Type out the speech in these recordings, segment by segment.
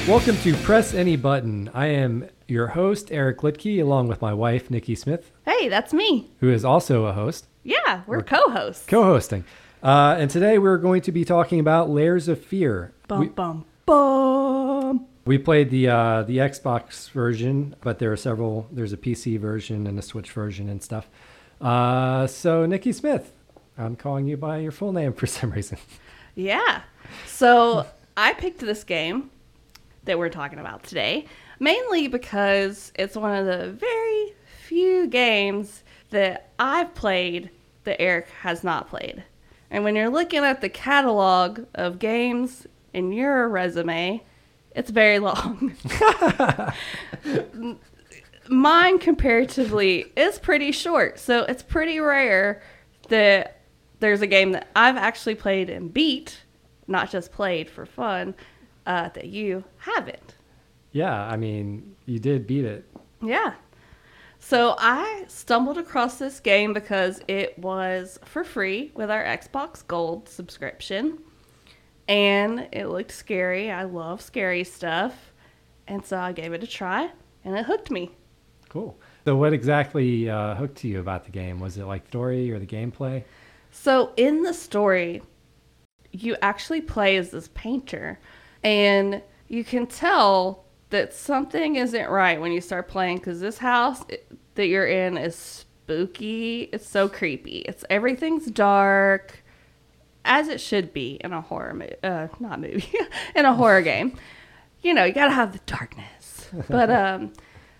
Welcome to Press Any Button. I am your host, Eric Litke, along with my wife, Nikki Smith, Hey, that's me. who is also a host. Yeah, we're co-hosts. Co-hosting. And today we're going to be talking about Layers of Fear. Bum. We played the Xbox version, but there's a PC version and a Switch version and stuff. So Nikki Smith, I'm calling you by your full name for some reason. Yeah. So I picked this game that we're talking about today, mainly because it's one of the very few games that I've played that Eric has not played. And when you're looking at the catalog of games in your resume, it's very long. Mine, comparatively, is pretty short. So it's pretty rare that there's a game that I've actually played and beat, not just played for fun, that you haven't. Yeah, I mean, you did beat it. Yeah. So I stumbled across this game because it was for free with our Xbox Gold subscription. And it looked scary. I love scary stuff. And so I gave it a try, and it hooked me. Cool. So what exactly hooked you about the game? Was it like story or the gameplay? So in the story, you actually play as this painter. And you can tell that something isn't right when you start playing, because this house that you're in is spooky. It's so creepy. Everything's dark, as it should be in a horror in a horror game. You know, you gotta have the darkness. But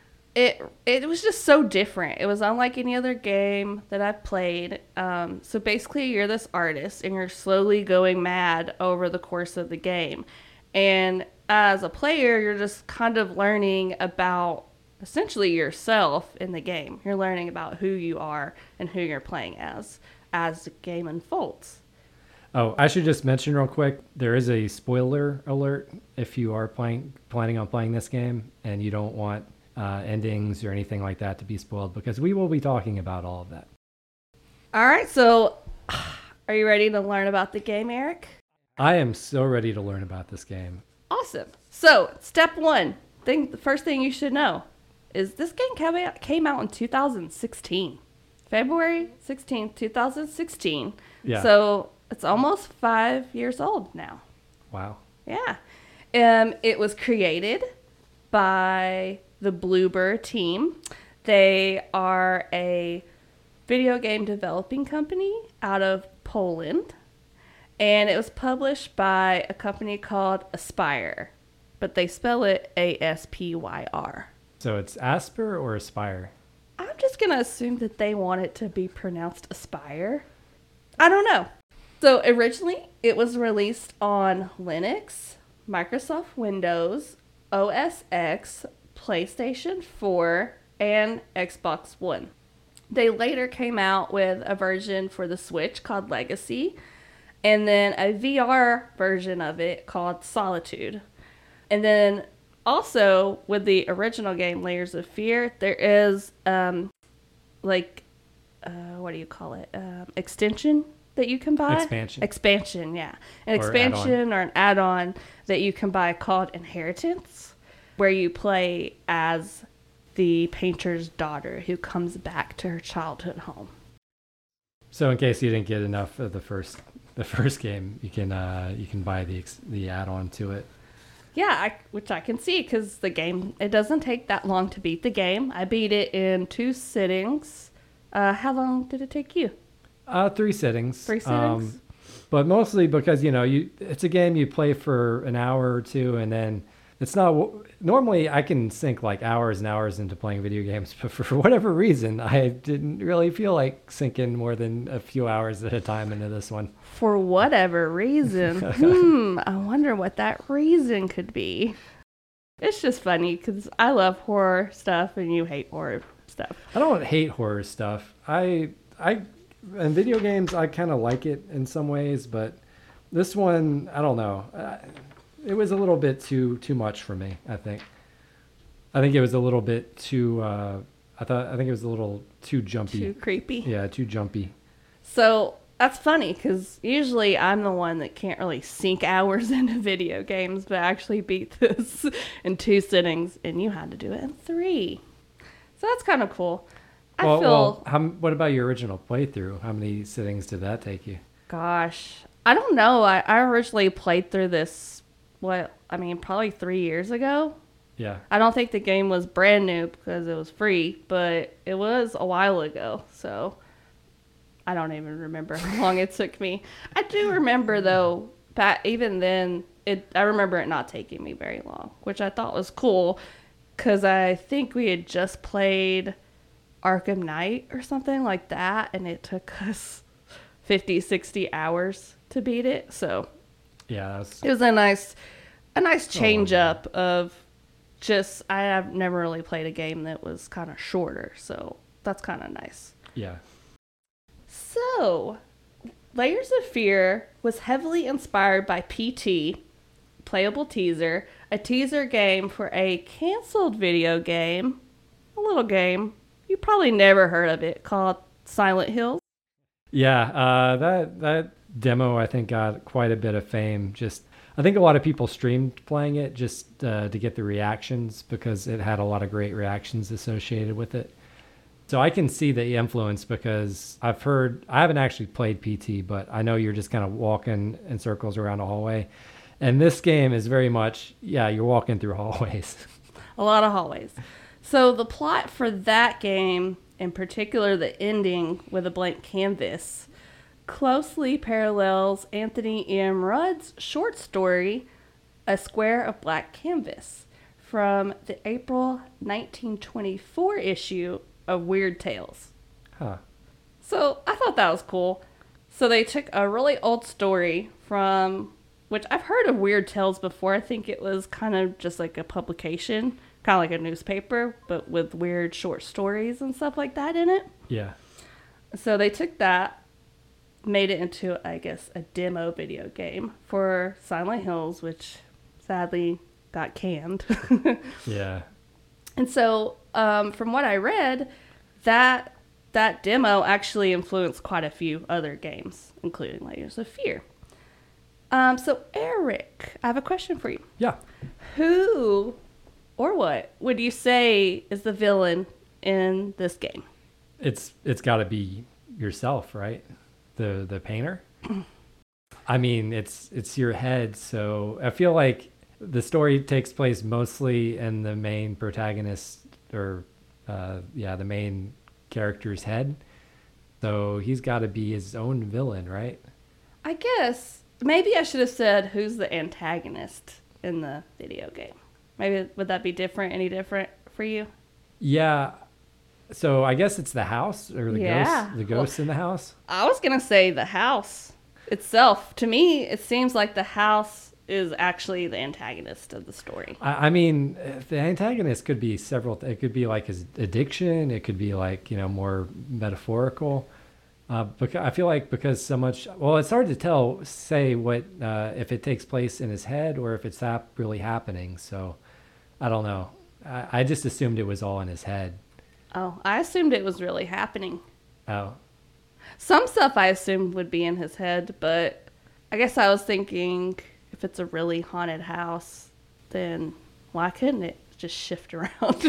it was just so different. It was unlike any other game that I've played. So basically, you're this artist, and you're slowly going mad over the course of the game. And as a player, you're just kind of learning about essentially yourself in the game. You're learning about who you are and who you're playing as the game unfolds. Oh, I should just mention real quick, there is a spoiler alert if you are planning on playing this game and you don't want endings or anything like that to be spoiled, because we will be talking about all of that. All right, so are you ready to learn about the game, Eric? I am so ready to learn about this game. Awesome. So, step one, the first thing you should know is this game came out in 2016. February 16th, 2016. Yeah. So, it's almost 5 years old now. Wow. Yeah. It was created by the Bloober team. They are a video game developing company out of Poland. And it was published by a company called Aspyr, but they spell it A-S-P-Y-R. So it's Asper or Aspire? I'm just going to assume that they want it to be pronounced Aspire. I don't know. So originally, it was released on Linux, Microsoft Windows, OS X, PlayStation 4, and Xbox One. They later came out with a version for the Switch called Legacy, and then a VR version of it called Solitude. And then also with the original game Layers of Fear, there is what do you call it? Extension that you can buy. Expansion, yeah. An expansion or an add-on that you can buy called Inheritance, where you play as the painter's daughter who comes back to her childhood home. So in case you didn't get enough of the first game, you can buy the add-on to it. Yeah, which I can see, because the game, it doesn't take that long to beat the game. I beat it in 2 sittings. How long did it take you? 3 sittings. 3 sittings? But mostly because, it's a game you play for an hour or two, and then it's not... Normally, I can sink like hours and hours into playing video games, but for whatever reason, I didn't really feel like sinking more than a few hours at a time into this one. For whatever reason. I wonder what that reason could be. It's just funny, because I love horror stuff, and you hate horror stuff. I don't hate horror stuff. In video games, I kind of like it in some ways, but this one, I don't know. It was a little bit too much for me, I think. I think it was a little bit too I think it was a little too jumpy. Too creepy. Yeah, too jumpy. So that's funny because usually I'm the one that can't really sink hours into video games, but I actually beat this in 2 sittings, and you had to do it in 3. So that's kind of cool. What about your original playthrough? How many sittings did that take you? Gosh, I don't know. I originally played through this, probably 3 years ago. Yeah. I don't think the game was brand new because it was free, but it was a while ago. So I don't even remember how long it took me. I do remember, though, even then, I remember it not taking me very long, which I thought was cool because I think we had just played Arkham Knight or something like that, and it took us 50, 60 hours to beat it. So yeah, it was a nice change up of just, I have never really played a game that was kind of shorter, so that's kind of nice. Yeah. So, Layers of Fear was heavily inspired by PT, Playable Teaser, a teaser game for a canceled video game, a little game. You probably never heard of it, called Silent Hills. Yeah, that demo I think got quite a bit of fame. I think a lot of people streamed playing it just to get the reactions because it had a lot of great reactions associated with it. So I can see the influence because I haven't actually played PT, but I know you're just kind of walking in circles around a hallway. And this game is very much, you're walking through hallways. A lot of hallways. So the plot for that game, in particular the ending with a blank canvas, closely parallels Anthony M. Rudd's short story, A Square of Black Canvas, from the April 1924 issue of Weird Tales. Huh. So I thought that was cool. So they took a really old story from, which I've heard of Weird Tales before. I think it was kind of just like a publication, kind of like a newspaper, but with weird short stories and stuff like that in it. Yeah. So they took that, made it into, I guess, a demo video game for Silent Hills, which sadly got canned. Yeah. And so, from what I read, that demo actually influenced quite a few other games, including Layers of Fear. So Eric, I have a question for you. Yeah. Who or what would you say is the villain in this game? It's got to be yourself, right? The painter. I mean, it's your head, so I feel like the story takes place mostly in the main protagonist or the main character's head. So he's got to be his own villain, right? I guess maybe I should have said who's the antagonist in the video game. Maybe would that be different? Any different for you? Yeah. So I guess it's the house or the ghost in the house. I was going to say the house itself. To me, it seems like the house is actually the antagonist of the story. I mean, the antagonist could be several. It could be like his addiction. It could be like, more metaphorical. Because I feel like because so much, it's hard to say what, if it takes place in his head or if it's really happening. So I don't know. I just assumed it was all in his head. Oh, I assumed it was really happening. Oh. Some stuff I assumed would be in his head, but I guess I was thinking if it's a really haunted house, then why couldn't it just shift around?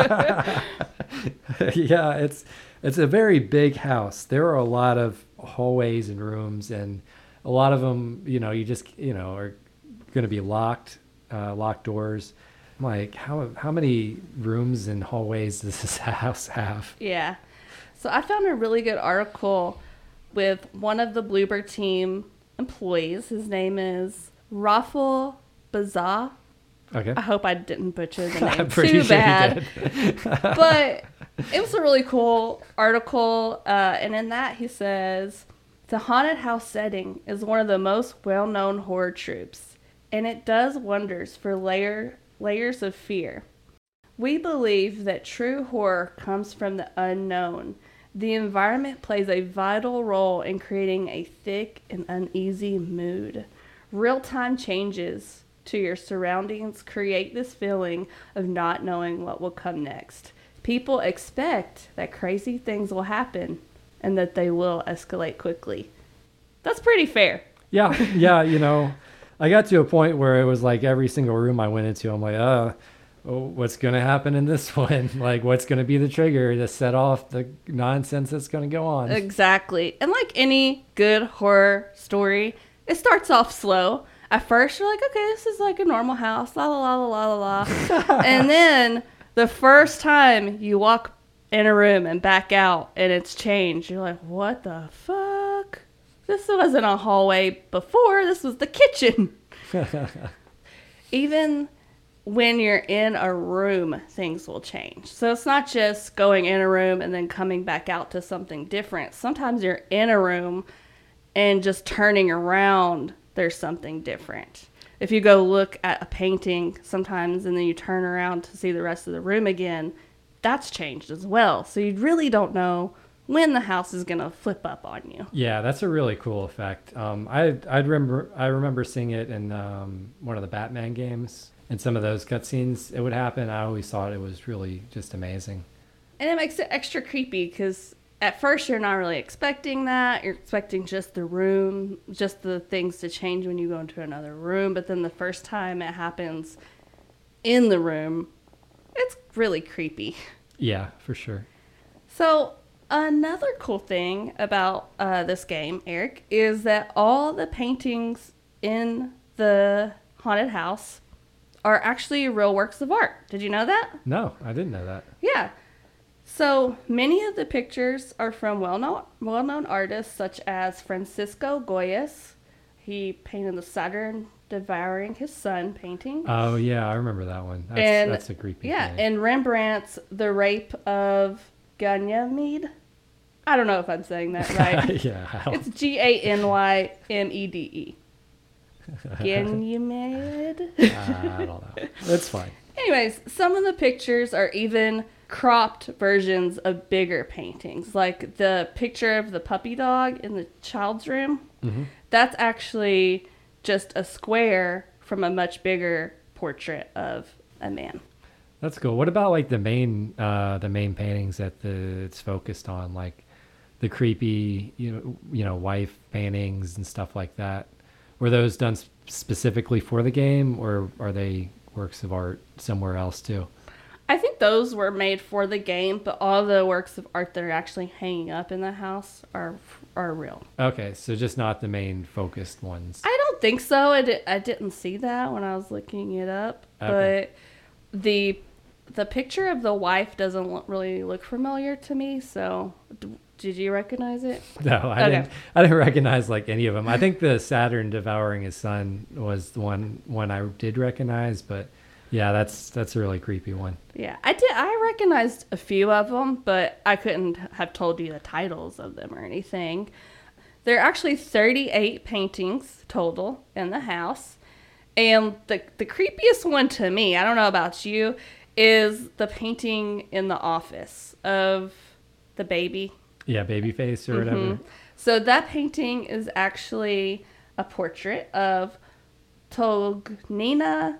Yeah, it's a very big house. There are a lot of hallways and rooms, and a lot of them, you just, are going to be locked doors. I'm like, how many rooms and hallways does this house have? Yeah. So I found a really good article with one of the Bloober team employees. His name is Rafal Bazah. Okay. I hope I didn't butcher the name I'm pretty too sure bad. you did. But it was a really cool article. And in that he says, the haunted house setting is one of the most well-known horror tropes, and it does wonders for layers of fear. We believe that true horror comes from the unknown. The environment plays a vital role in creating a thick and uneasy mood. Real-time changes to your surroundings create this feeling of not knowing what will come next. People expect that crazy things will happen and that they will escalate quickly. That's pretty fair. Yeah, yeah, I got to a point where it was like every single room I went into, I'm like, oh, what's going to happen in this one? Like, what's going to be the trigger to set off the nonsense that's going to go on? Exactly. And like any good horror story, it starts off slow. At first, you're like, okay, this is like a normal house, la la la la la la. And then the first time you walk in a room and back out and it's changed, you're like, what the fuck? This wasn't a hallway before. This was the kitchen. Even when you're in a room, things will change. So it's not just going in a room and then coming back out to something different. Sometimes you're in a room and just turning around, there's something different. If you go look at a painting sometimes and then you turn around to see the rest of the room again, that's changed as well. So you really don't know when the house is going to flip up on you. Yeah, that's a really cool effect. I remember seeing it in one of the Batman games. In some of those cutscenes, it would happen. I always thought it was really just amazing. And it makes it extra creepy because at first you're not really expecting that. You're expecting just the room, just the things to change when you go into another room. But then the first time it happens in the room, it's really creepy. Yeah, for sure. So another cool thing about this game, Eric, is that all the paintings in the haunted house are actually real works of art. Did you know that? No, I didn't know that. Yeah. So many of the pictures are from well-known artists such as Francisco Goyas. He painted the Saturn devouring his son painting. Oh, yeah, I remember that one. That's a creepy Yeah, thing. and Rembrandt's The Rape of Ganymede. I don't know if I'm saying that right. Yeah. It's Ganymede. Ganymede? I don't know. It's fine. Anyways, some of the pictures are even cropped versions of bigger paintings. Like the picture of the puppy dog in the child's room. Mm-hmm. That's actually just a square from a much bigger portrait of a man. That's cool. What about like the main paintings that it's focused on, like the creepy, wife paintings and stuff like that? Were those done specifically for the game, or are they works of art somewhere else too? I think those were made for the game, but all the works of art that are actually hanging up in the house are real. Okay, so just not the main focused ones. I don't think so. I didn't see that when I was looking it up, Okay. but the picture of the wife doesn't really look familiar to me. So, did you recognize it? No, I didn't recognize like any of them. I think the Saturn devouring his son was the one I did recognize, but yeah, that's a really creepy one. Yeah, I recognized a few of them, but I couldn't have told you the titles of them or anything. There are actually 38 paintings total in the house. And the creepiest one to me, I don't know about you, is the painting in the office of the baby. Yeah, Babyface or whatever. Mm-hmm. So that painting is actually a portrait of Tognina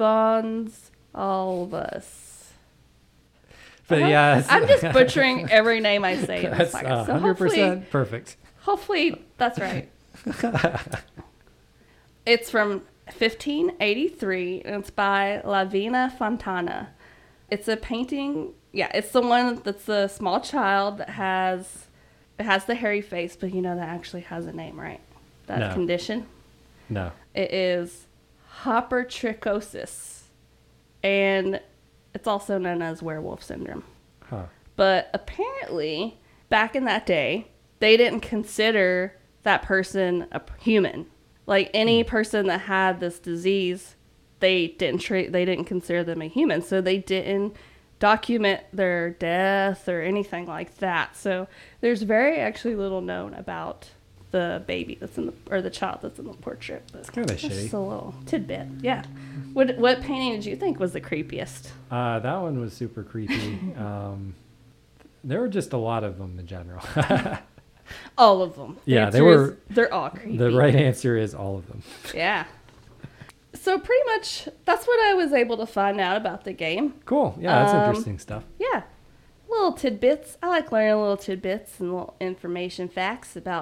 Gonçalves. But yeah, I'm just butchering every name I say in this that's podcast. So 100% perfect. hopefully that's right. It's from 1583 and it's by Lavina Fontana. It's a painting. Yeah, it's the one that's the small child that has the hairy face, but that actually has a name, right? That No. condition. No. It is hypertrichosis, and it's also known as werewolf syndrome. Huh. But apparently, back in that day, they didn't consider that person a human. Like any person that had this disease, they didn't consider them a human, so they didn't document their death or anything like that. So there's very actually little known about the baby that's or the child that's in the portrait. It's kind of shitty. Just a little tidbit. Yeah. What painting did you think was the creepiest? That one was super creepy. There were just a lot of them in general. All of them. The Yeah, answer is they're all creepy. The right answer is all of them. Yeah. So pretty much that's what I was able to find out about the game. Cool. Yeah, that's interesting stuff. Yeah. Little tidbits. I like learning little tidbits and little information facts about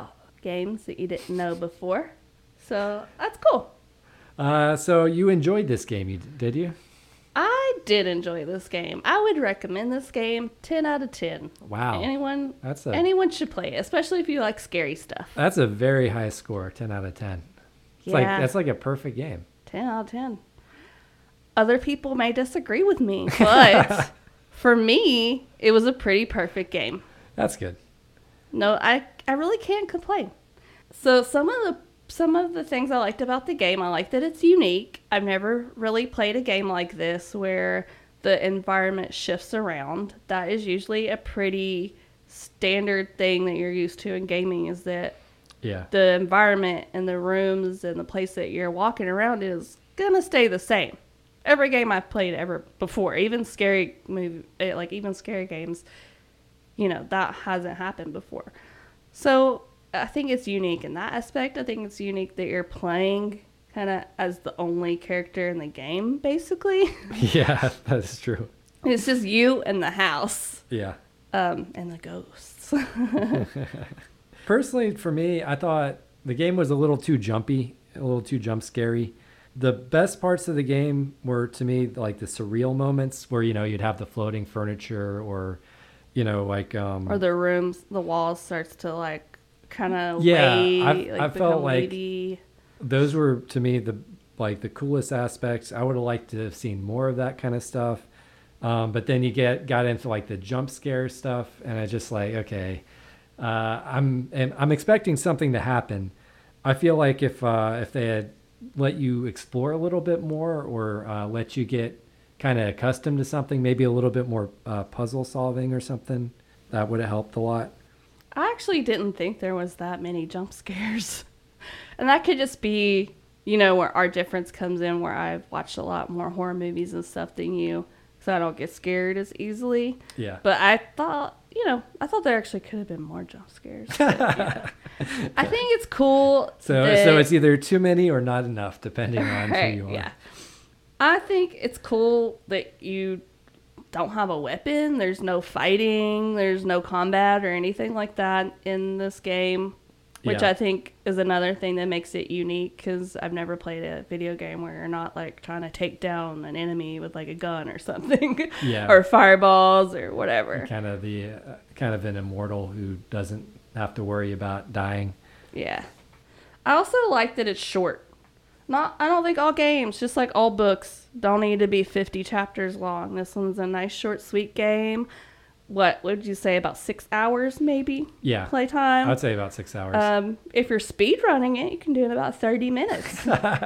games that you didn't know before. So that's cool. So you enjoyed this game, did you? I did enjoy this game. I would recommend this game 10 out of 10. Wow. Anyone should play it, especially if you like scary stuff. That's a very high score, 10 out of 10. That's like a perfect game. 10 out of 10. Other people may disagree with me, but for me, it was a pretty perfect game. That's good. No, I really can't complain. So some of the things I liked about the game, I like that it's unique. I've never really played a game like this where the environment shifts around. That is usually a pretty standard thing that you're used to in gaming, is that the environment and the rooms and the place that you're walking around is gonna stay the same. Every game I've played ever before, even scary games, that hasn't happened before. So I think it's unique in that aspect. I think it's unique that you're playing kind of as the only character in the game, basically. Yeah, that's true. It's just you and the house. Yeah. And the ghosts. Personally, for me, I thought the game was a little too jumpy, a little too jump scary. The best parts of the game were, to me, like the surreal moments where, you'd have the floating furniture or, or the rooms, the walls starts to like kind of I felt like those were, to me, the coolest aspects. I would have liked to have seen more of that kind of stuff. But then you got into like the jump scare stuff, and I just like, okay, I'm expecting something to happen. I feel like if they had let you explore a little bit more, or let you get kind of accustomed to something, maybe a little bit more puzzle solving or something, that would have helped a lot. I actually didn't think there was that many jump scares. And that could just be, where our difference comes in, where I've watched a lot more horror movies and stuff than you, so I don't get scared as easily. Yeah. But I thought there actually could have been more jump scares. Yeah. I think it's cool. So it's either too many or not enough, depending on who you are. Yeah. I think it's cool that you don't have a weapon. There's no fighting. There's no combat or anything like that in this game, which I think is another thing that makes it unique, because I've never played a video game where you're not like trying to take down an enemy with like a gun or something, or fireballs or whatever. Kind of an immortal who doesn't have to worry about dying. Yeah. I also like that it's short. I don't think all games, just like all books, don't need to be 50 chapters long. This one's a nice, short, sweet game. What would you say, about 6 hours maybe? Yeah. Playtime? I'd say about 6 hours. If you're speed running it, you can do it in about 30 minutes.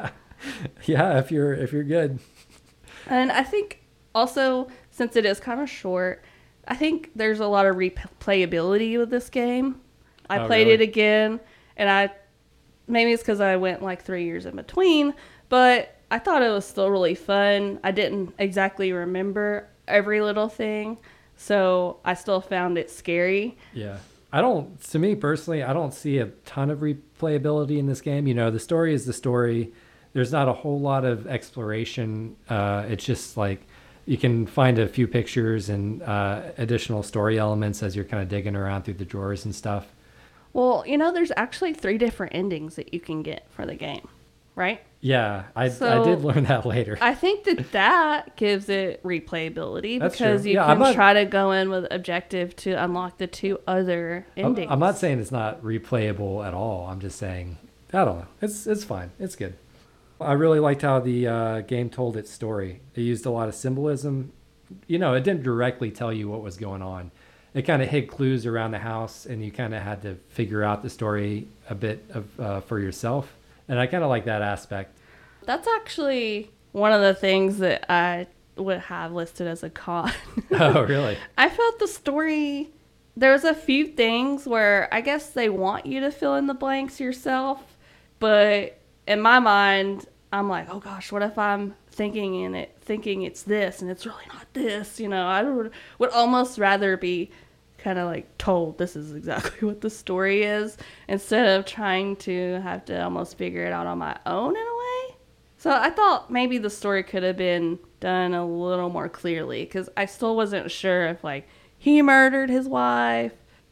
Yeah, if you're good. And I think also, since it is kind of short, I think there's a lot of replayability with this game. I played it again, and maybe it's because I went like 3 years in between, but I thought it was still really fun. I didn't exactly remember every little thing, so I still found it scary. Yeah. To me personally, I don't see a ton of replayability in this game. The story is the story. There's not a whole lot of exploration. It's just like you can find a few pictures and additional story elements as you're kind of digging around through the drawers and stuff. Well, there's actually 3 different endings that you can get for the game, right? Yeah, I did learn that later. I think that gives it replayability. That's because true. you can try to go in with objective to unlock the 2 other endings. I'm not saying it's not replayable at all. I'm just saying, I don't know. It's fine. It's good. I really liked how the game told its story. It used a lot of symbolism. It didn't directly tell you what was going on. It kind of hid clues around the house, and you kind of had to figure out the story a bit for yourself. And I kind of like that aspect. That's actually one of the things that I would have listed as a con. Oh, really? I felt the story, there's a few things where I guess they want you to fill in the blanks yourself. But in my mind, I'm like, oh gosh, what if I'm thinking it's this and it's really not this? I would almost rather be kind of like told this is exactly what the story is, instead of trying to have to almost figure it out on my own in a way. So I thought maybe the story could have been done a little more clearly, because I still wasn't sure if like he murdered his wife,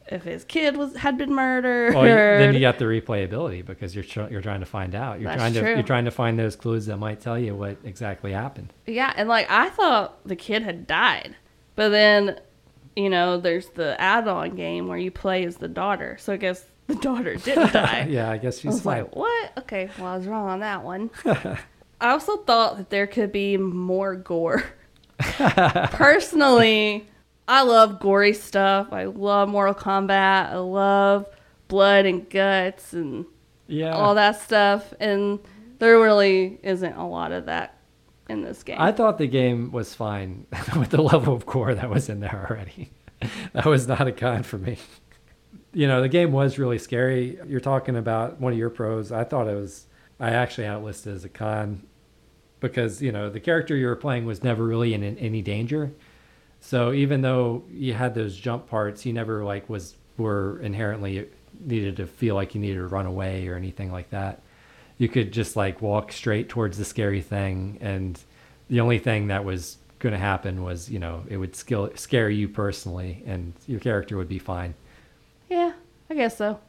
if his kid had been murdered. Well, then you got the replayability because you're trying to find out. That's true. You're trying to find those clues that might tell you what exactly happened. Yeah, and like I thought the kid had died, but then, there's the add-on game where you play as the daughter. So I guess the daughter didn't die. Yeah, I guess I she's was fine. like, what? Okay, well I was wrong on that one. I also thought that there could be more gore. Personally, I love gory stuff. I love Mortal Kombat. I love blood and guts and all that stuff. And there really isn't a lot of that in this game. I thought the game was fine with the level of gore that was in there already. That was not a con for me. The game was really scary. You're talking about one of your pros. I actually had it listed as a con because, the character you were playing was never really in any danger. So even though you had those jump parts, you never were inherently needed to feel like you needed to run away or anything like that. You could just walk straight towards the scary thing, and the only thing that was going to happen was, it would scare you personally, and your character would be fine. Yeah, I guess so.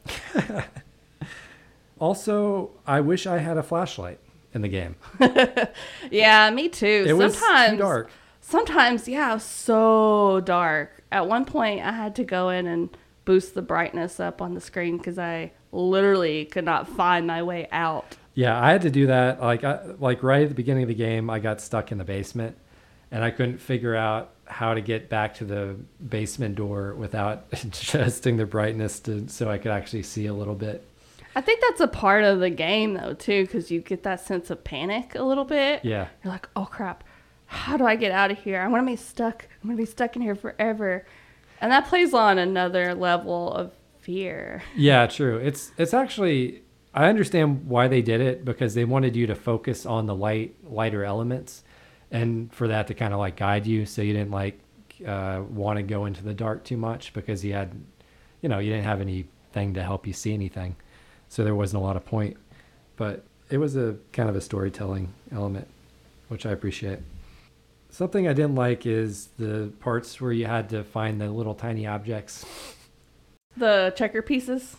Also, I wish I had a flashlight in the game. Yeah, me too. It was too dark. Sometimes, yeah, it was so dark. At one point, I had to go in and boost the brightness up on the screen because I literally could not find my way out. Yeah, I had to do that. Like right at the beginning of the game, I got stuck in the basement, and I couldn't figure out how to get back to the basement door without adjusting the brightness so I could actually see a little bit. I think that's a part of the game, though, too, because you get that sense of panic a little bit. Yeah. You're like, oh, crap. How do I get out of here? I'm going to be stuck. I'm going to be stuck in here forever. And that plays on another level of fear. Yeah, true. It's actually, I understand why they did it, because they wanted you to focus on the lighter elements, and for that to kind of guide you, so you didn't want to go into the dark too much, because you had, you didn't have anything to help you see anything. So there wasn't a lot of point, but it was a kind of a storytelling element, which I appreciate. Something I didn't like is the parts where you had to find the little tiny objects. The checker pieces?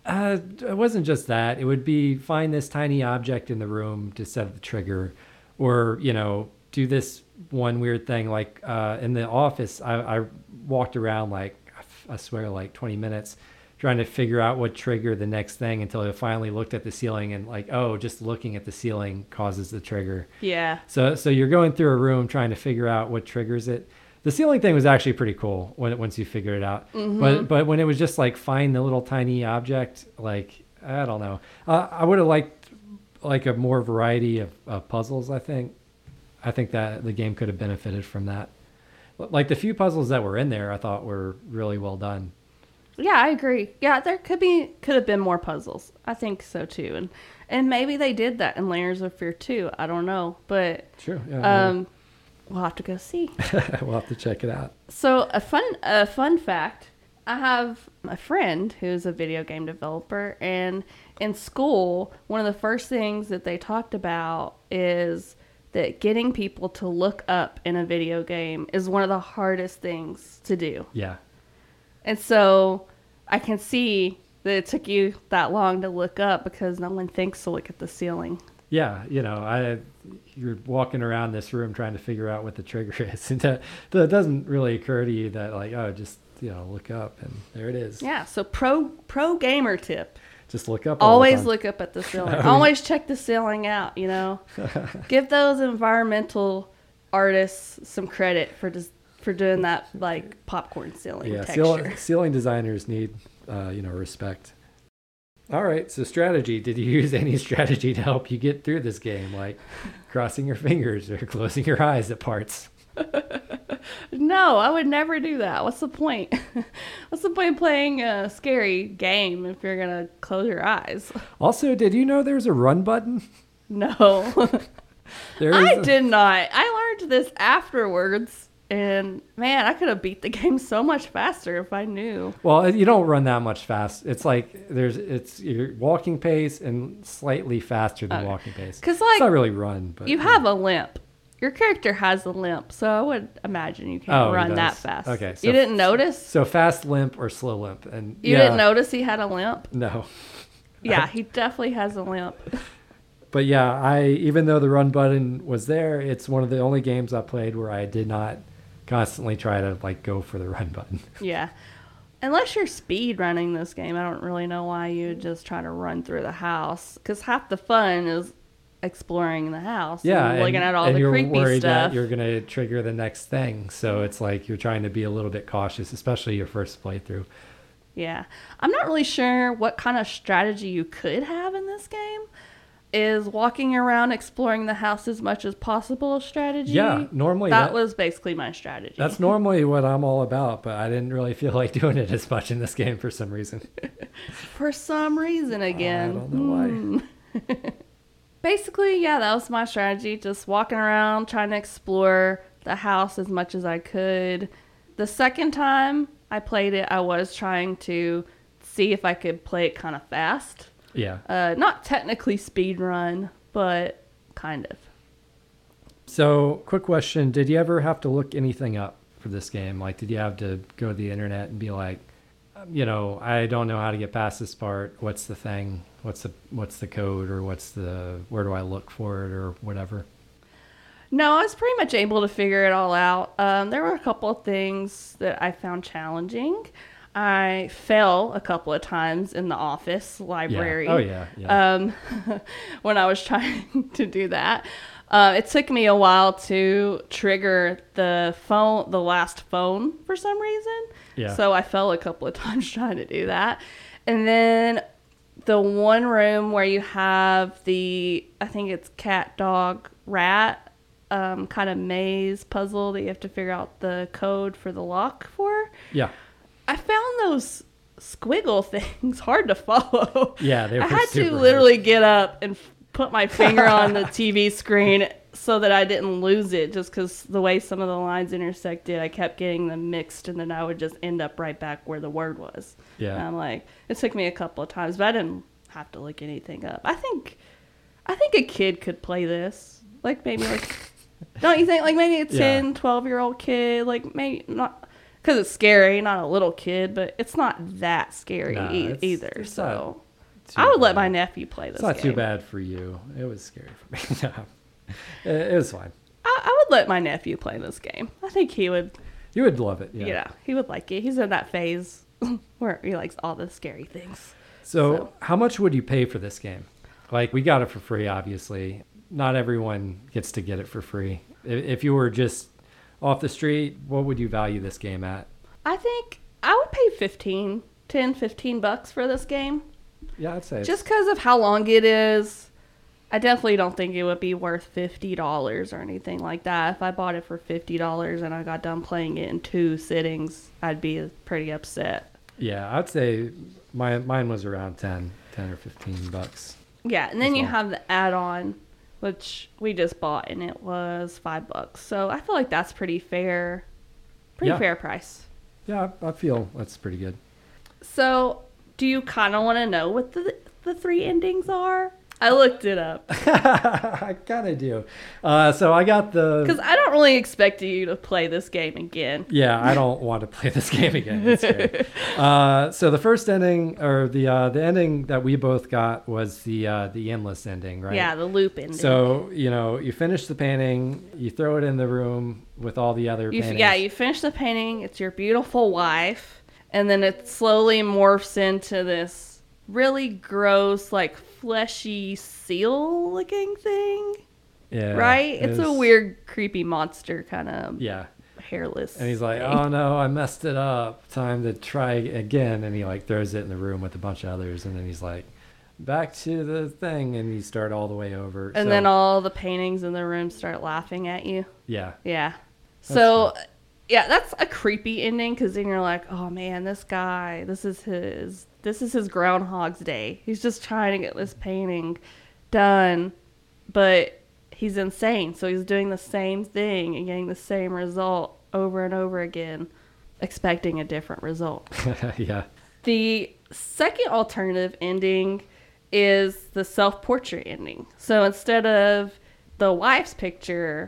It wasn't just that. It would be find this tiny object in the room to set the trigger, or, do this one weird thing. In the office, I walked around I swear 20 minutes trying to figure out what triggered the next thing until I finally looked at the ceiling and just looking at the ceiling causes the trigger. Yeah. So you're going through a room trying to figure out what triggers it. The ceiling thing was actually pretty cool once you figured it out. Mm-hmm. But when it was just find the little tiny object, I don't know. I would have liked a more variety of puzzles, I think. I think that the game could have benefited from that. The few puzzles that were in there, I thought were really well done. Yeah, I agree. Yeah, there could have been more puzzles. I think so too, and maybe they did that in Layers of Fear 2. I don't know, but sure. Yeah, we'll have to go see. We'll have to check it out. So a fun fact: I have a friend who's a video game developer, and in school, one of the first things that they talked about is that getting people to look up in a video game is one of the hardest things to do. Yeah. And so I can see that it took you that long to look up because no one thinks to look at the ceiling. Yeah, you're walking around this room trying to figure out what the trigger is. And that doesn't really occur to you that just, look up and there it is. Yeah, so pro gamer tip. Just look up. Always look up at the ceiling. Always check the ceiling out, Give those environmental artists some credit for doing that popcorn ceiling texture. Ceiling designers need respect. All right, so strategy. Did you use any strategy to help you get through this game, like crossing your fingers or closing your eyes at parts? No, I would never do that. What's the point? What's the point of playing a scary game if you're going to close your eyes? Also, did you know there's a run button? No. I did not. I learned this afterwards. And man, I could have beat the game so much faster if I knew. Well, you don't run that much fast. It's it's your walking pace and slightly faster than walking pace. Because it's not really run, but you have a limp. Your character has a limp, so I would imagine you can't he run that does. fast. Okay, You didn't notice? So fast limp or slow limp, and You didn't notice he had a limp? No. Yeah, he definitely has a limp. But yeah, even though the run button was there, it's one of the only games I played where I did not constantly try to like go for the run button. Yeah. Unless you're speed running this game, I don't really know why you would just try to run through the house. Because half the fun is exploring the house. Yeah, and looking at all and the you're creepy worried stuff. that you're going to trigger the next thing. So it's like you're trying to be a little bit cautious, especially your first playthrough. Yeah. I'm not really sure what kind of strategy you could have in this game. Is walking around exploring the house as much as possible a strategy? Yeah, normally that was basically my strategy. That's normally what I'm all about, but I didn't really feel like doing it as much in this game for some reason. For some reason again. I don't know why. Basically, yeah, that was my strategy. Just walking around, trying to explore the house as much as I could. The second time I played it, I was trying to see if I could play it kind of fast. Yeah. Not technically speed run, but kind of. So, quick question. Did you ever have to look anything up for this game? Like, did you have to go to the internet and be like, I don't know how to get past this part. What's the thing? What's the code, or where do I look for it, or whatever? No, I was pretty much able to figure it all out. There were a couple of things that I found challenging. I fell a couple of times in the office library. Yeah. Oh, yeah. When I was trying to do that. It took me a while to trigger the last phone for some reason. Yeah. So I fell a couple of times trying to do that. And then the one room where you have I think it's cat, dog, rat, kind of maze puzzle that you have to figure out the code for the lock for. Yeah. I found those squiggle things hard to follow. Yeah, they were I had to super literally get up and put my finger on the TV screen so that I didn't lose it, just because the way some of the lines intersected, I kept getting them mixed, and then I would just end up right back where the word was. Yeah. And I'm like, it took me a couple of times, but I didn't have to look anything up. I think a kid could play this. Like, maybe, don't you think? Like, maybe a 10, 12-year-old kid, like, maybe not... Because it's scary, not a little kid, but it's not that scary either. It's so I would let my nephew play this game. It's not too bad for you. It was scary for me. No. It was fine. I would let my nephew play this game. I think he would. You would love it, yeah. Yeah, he would like it. He's in that phase where he likes all the scary things. So how much would you pay for this game? Like, we got it for free, obviously. Not everyone gets to get it for free. If you were just off the street, what would you value this game at? I think I would pay $15 for this game. Yeah, I'd say. Just because of how long it is, I definitely don't think it would be worth $50 or anything like that. If I bought it for $50 and I got done playing it in 2 sittings, I'd be pretty upset. Yeah, I'd say mine was around 10 or $15. Yeah, and then you have the add-on, which we just bought, and it was $5. So I feel like that's pretty fair. Fair price. Yeah, I feel that's pretty good. So, do you kind of want to know what the 3 endings are? I looked it up. I kind of do. So I got because I don't really expect you to play this game again. Yeah, I don't want to play this game again. It's great. So the first ending, or the ending that we both got, was the endless ending, right? Yeah, the loop ending. So you finish the painting, you throw it in the room with all the other paintings. Yeah, you finish the painting. It's your beautiful wife, and then it slowly morphs into this really gross, like fleshy seal-looking thing. Yeah. Right? It's a weird, creepy monster kind of. Yeah. Hairless. And he's like, "Oh no, I messed it up. Time to try again." And he like throws it in the room with a bunch of others, and then he's like, "Back to the thing," and you start all the way over. And then all the paintings in the room start laughing at you. Yeah. Yeah. So, yeah, that's a creepy ending, because then you're like, "Oh man, this guy, this is his Groundhog's Day. He's just trying to get this painting done, but he's insane. So he's doing the same thing and getting the same result over and over again, expecting a different result." Yeah. The second alternative ending is the self-portrait ending. So instead of the wife's picture,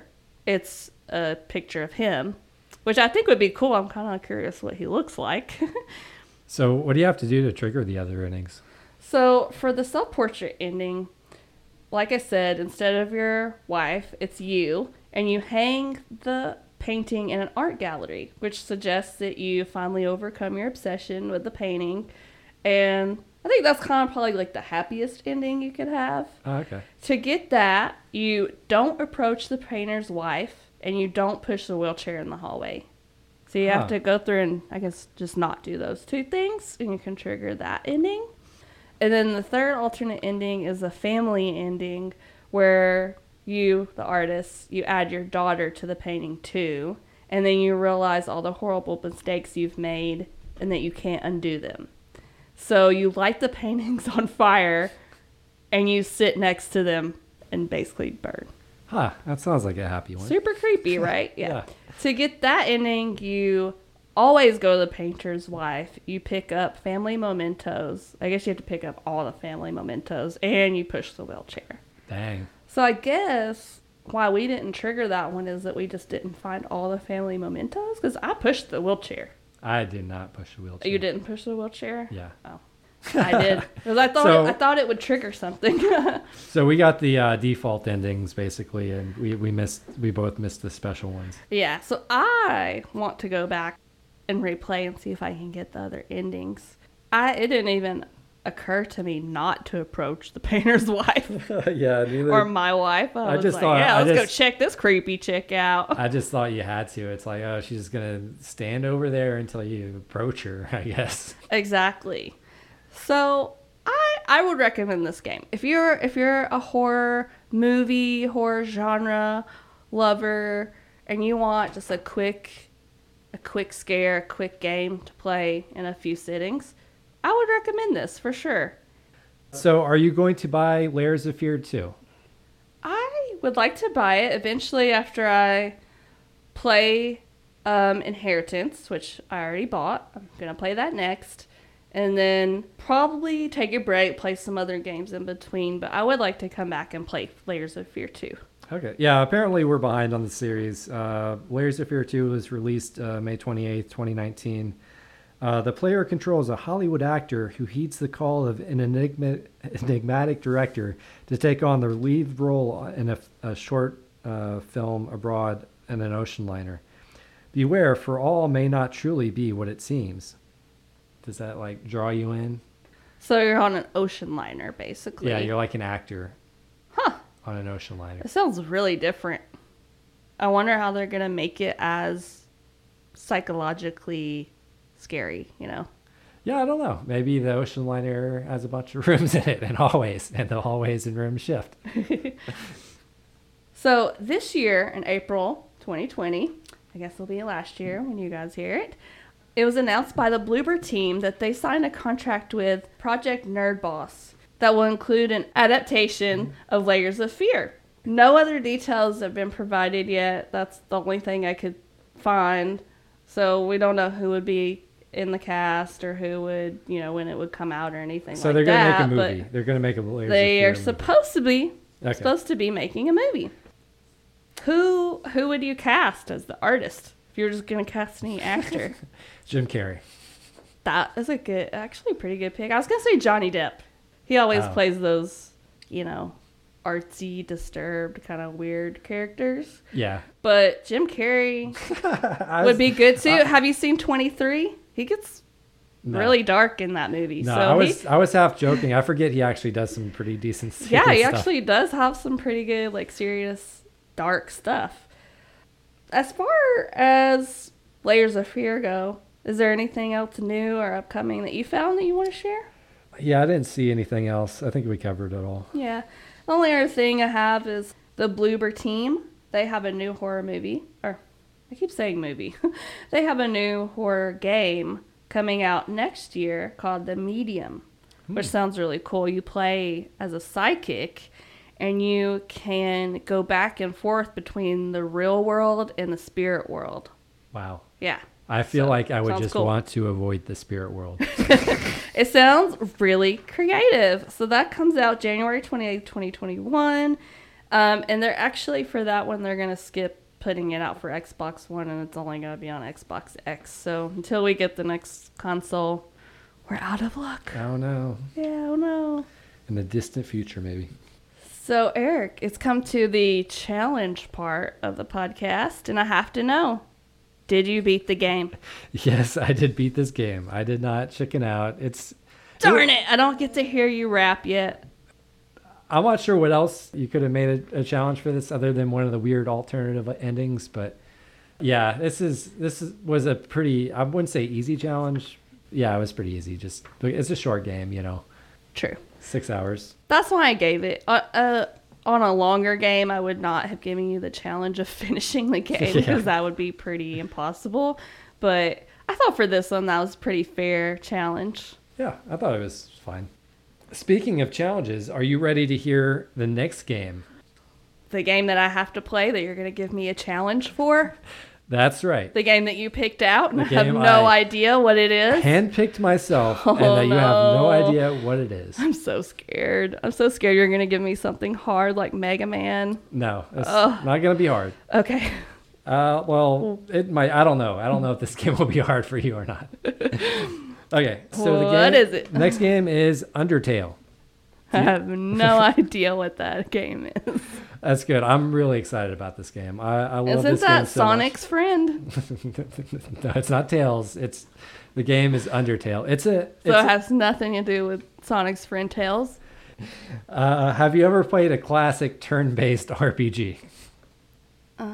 it's a picture of him, which I think would be cool. I'm kind of curious what he looks like. So what do you have to do to trigger the other endings? So for the self-portrait ending, like I said, instead of your wife, it's you, and you hang the painting in an art gallery, which suggests that you finally overcome your obsession with the painting. And I think that's kind of probably like the happiest ending you could have. Oh, okay. To get that, you don't approach the painter's wife, and you don't push the wheelchair in the hallway. So you have to go through and, I guess, just not do those two things, and you can trigger that ending. And then the third alternate ending is a family ending where you, the artist, you add your daughter to the painting too, and then you realize all the horrible mistakes you've made and that you can't undo them. So you light the paintings on fire, and you sit next to them and basically burn. Huh, that sounds like a happy one. Super creepy, right? Yeah. To get that ending, you always go to the painter's wife. You pick up family mementos. I guess you have to pick up all the family mementos, and you push the wheelchair. Dang. So I guess why we didn't trigger that one is that we just didn't find all the family mementos, because I pushed the wheelchair. I did not push the wheelchair. You didn't push the wheelchair? Yeah. Oh. I did. Because I thought it would trigger something. So we got the default endings basically, and we both missed the special ones. Yeah, so I want to go back and replay and see if I can get the other endings. It didn't even occur to me not to approach the painter's wife. Yeah, neither. Or my wife. I was just like, thought- yeah, I let's go just- check this creepy chick out. I just thought you had to. It's like, oh, she's just gonna stand over there until you approach her, I guess. Exactly. So I would recommend this game. If you're a horror genre lover, and you want just a quick scare, a quick game to play in a few sittings, I would recommend this for sure. So are you going to buy Layers of Fear 2? I would like to buy it eventually after I play Inheritance, which I already bought. I'm going to play that next. And then probably take a break, play some other games in between. But I would like to come back and play Layers of Fear 2. Okay. Yeah, apparently we're behind on the series. Layers of Fear 2 was released May 28th, 2019. The player controls a Hollywood actor who heeds the call of an enigmatic director to take on the lead role in a short film abroad in an ocean liner. Beware, for all may not truly be what it seems. Does that like draw you in? So you're on an ocean liner, basically. Yeah, you're like an actor. Huh. On an ocean liner. It sounds really different. I wonder how they're going to make it as psychologically scary, you know? Yeah, I don't know. Maybe the ocean liner has a bunch of rooms in it and the hallways and rooms shift. So this year in April 2020, I guess it'll be last year when you guys hear it, it was announced by the Bloober team that they signed a contract with Project Nerd Boss that will include an adaptation of Layers of Fear. No other details have been provided yet. That's the only thing I could find. So we don't know who would be in the cast or who would, when it would come out or anything So like they're that. going to make a movie. They're going to make a Layers of They Fear are movie. supposed to be making a movie. Who would you cast as the artist if you're just going to cast any actor? Jim Carrey. That is actually pretty good pick. I was going to say Johnny Depp. He always plays those, artsy, disturbed, kind of weird characters. Yeah. But Jim Carrey would be good too. Have you seen 23? He gets really dark in that movie. No, so I was half joking. I forget he actually does some pretty decent stuff. Yeah, he actually does have some pretty good, serious, dark stuff. As far as Layers of Fear go, is there anything else new or upcoming that you found that you want to share? Yeah, I didn't see anything else. I think we covered it all. Yeah. The only other thing I have is the Bloober team. They have a new horror movie. Or, I keep saying movie. They have a new horror game coming out next year called The Medium, which sounds really cool. You play as a psychic, and you can go back and forth between the real world and the spirit world. Wow. Yeah. I feel like I would just cool. want to avoid the spirit world. It sounds really creative. So that comes out January 28th, 2021. And they're actually, for that one, they're going to skip putting it out for Xbox One, and it's only going to be on Xbox X. So until we get the next console, we're out of luck. Oh no. Yeah, oh no. In the distant future, maybe. So, Eric, it's come to the challenge part of the podcast, and I have to know, did you beat the game? Yes, I did beat this game. I did not chicken out. Darn it, I don't get to hear you rap yet. I'm not sure what else you could have made a challenge for this other than one of the weird alternative endings, but yeah, this was a pretty, I wouldn't say easy challenge. Yeah, it was pretty easy. Just it's a short game, you know. True. 6 hours. That's why I gave it. On a longer game, I would not have given you the challenge of finishing the game because that would be pretty impossible. But I thought for this one, that was a pretty fair challenge. Yeah, I thought it was fine. Speaking of challenges, are you ready to hear the next game? The game that I have to play that you're going to give me a challenge for? That's right. The game that you picked out and I have no idea what it is? Handpicked myself and that you have no idea what it is. I'm so scared. I'm so scared you're going to give me something hard like Mega Man. No, it's not going to be hard. Okay. Well, it might. I don't know. I don't know if this game will be hard for you or not. Okay, so what is it? Next game is Undertale. I have no idea what that game is. That's good. I'm really excited about this game. I love Isn't this game that so Sonic's much. friend? No, it's not Tails. The game is Undertale. So it has nothing to do with Sonic's friend Tails? Have you ever played a classic turn-based RPG? No.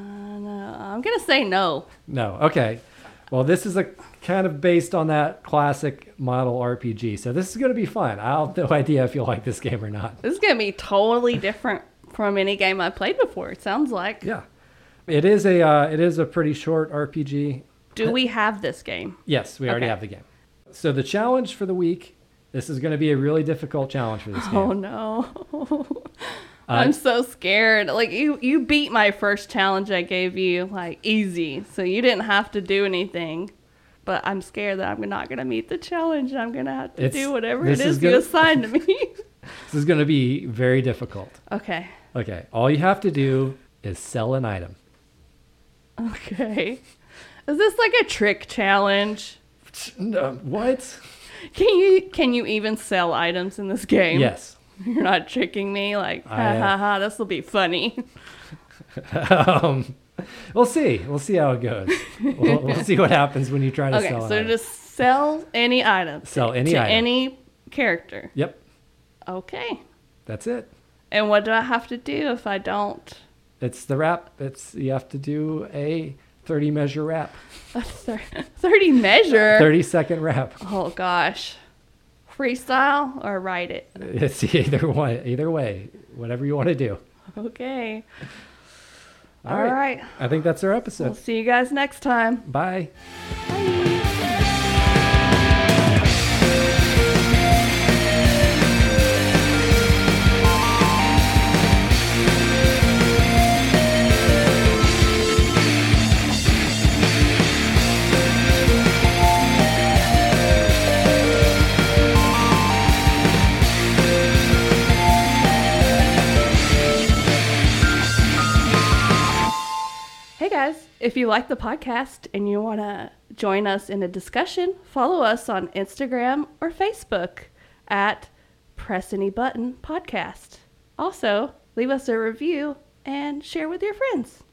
I'm going to say no. No. Okay. Well, this is a kind of based on that classic model RPG. So this is going to be fun. I have no idea if you'll like this game or not. This is going to be totally different from any game I've played before, it sounds like. Yeah. It is a pretty short RPG. Do we have this game? Yes, we already have the game. So the challenge for the week, this is going to be a really difficult challenge for this game. Oh no. I'm so scared. Like you beat my first challenge I gave you like easy. So you didn't have to do anything. But I'm scared that I'm not going to meet the challenge. I'm going to have to do whatever it is you assigned to me. This is going to be very difficult. Okay. Okay. All you have to do is sell an item. Okay. Is this like a trick challenge? No, what? Can you even sell items in this game? Yes. You're not tricking me? Like, ha, this will be funny. We'll see. We'll see how it goes. We'll see what happens when you try to sell an item. Okay, so just sell any item. Sell any item. To any character. Yep. Okay. That's it. And what do I have to do if I don't? It's the rap. You have to do a 30 measure rap. A 30 measure? 30-second rap. Oh, gosh. Freestyle or write it? It's either one. Either way. Whatever you want to do. Okay. All right. I think that's our episode. We'll see you guys next time. Bye. Bye. If you like the podcast and you want to join us in a discussion, follow us on Instagram or Facebook at Press Any Button Podcast. Also, leave us a review and share with your friends.